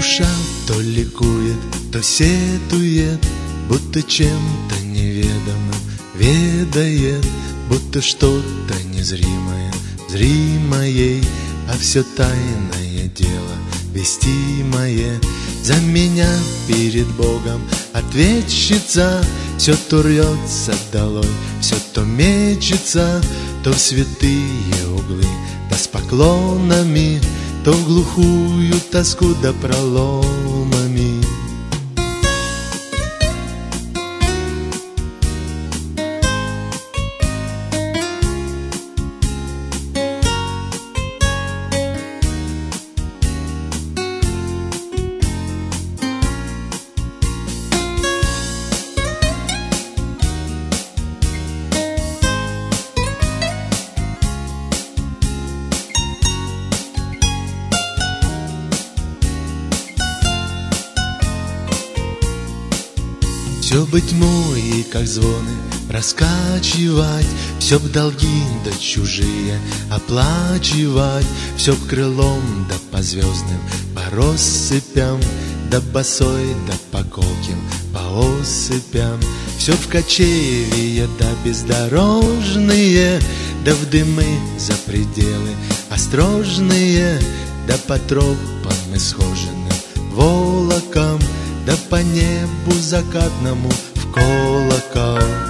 Душа то ликует, то сетует, будто чем-то неведомым ведает, будто что-то незримое, зримое, а все тайное дело вестимое. За меня перед Богом ответчица, все то рвется долой, все то мечется, то в святые углы, да с поклонами, то в глухую тоску да проломами. Все бы тьмой, как звоны, раскачивать, все б долги да чужие оплачивать, все б крылом да по звездным, по россыпям, да босой, да по колким, по осыпям, все в кочевье да бездорожные, да в дымы за пределы острожные, да по тропам исхоженным волокам, да по небу закатному в колокол.